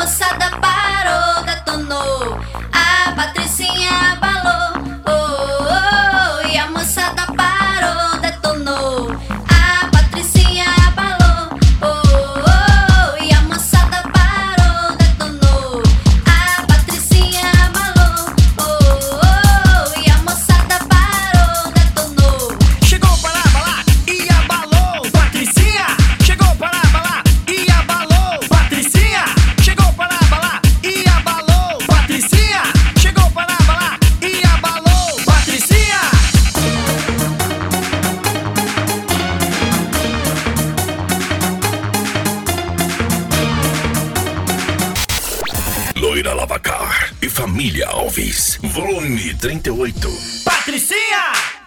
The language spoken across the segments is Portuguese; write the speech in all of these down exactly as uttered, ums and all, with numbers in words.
moçada parou, detonou. A Patricinha abalou, oh, oh, oh. E a moçada parou, detonou. A Patricinha abalou, oh, oh, oh. E a moçada parou, detonou. A Patricinha abalou, oh, oh, oh. E a moçada parou, detonou. Chegou para abalar e abalou, Patricinha. Chegou para abalar e abalou, Patricinha. Chegou para abalar e abalou, Patricinha. Chegou para abalar e abalou, Patricinha. Loira Lavacar e Família Alves. Volume trinta e oito. Patricinha!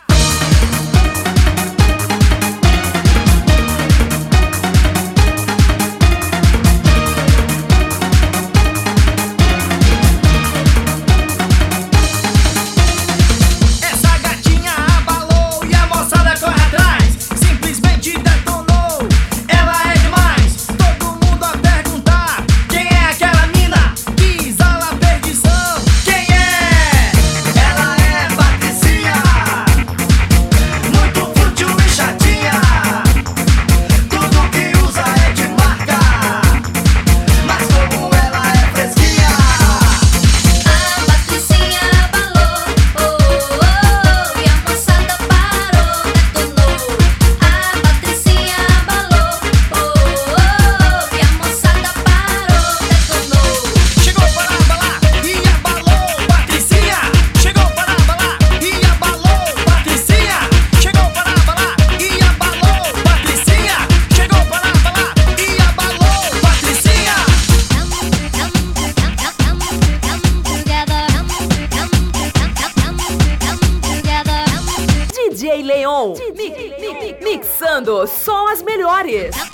Essa gatinha abalou e a moçada corre atrás. Simplesmente detonou, ela é demais. Todo mundo a perguntar: quem é aquela mina que exala a perdição? Quem é? Ela é Patricinha, muito fútil e chatinha. Tudo que usa é de marca, mas como ela é fresquinha. A Patricinha abalou, oh, oh, oh. E a moçada parou, detonou. A Patricinha abalou, oh, oh, oh. E a moçada parou, detonou. Chegou para abalar e abalou, Patricinha. Chegou para abalar e abalou, Patricinha. Chegou para abalar e abalou, Patricinha. Chegou para abalar e abalou, Patricinha. D J Leon, mi- mi- mi- mixando só as melhores.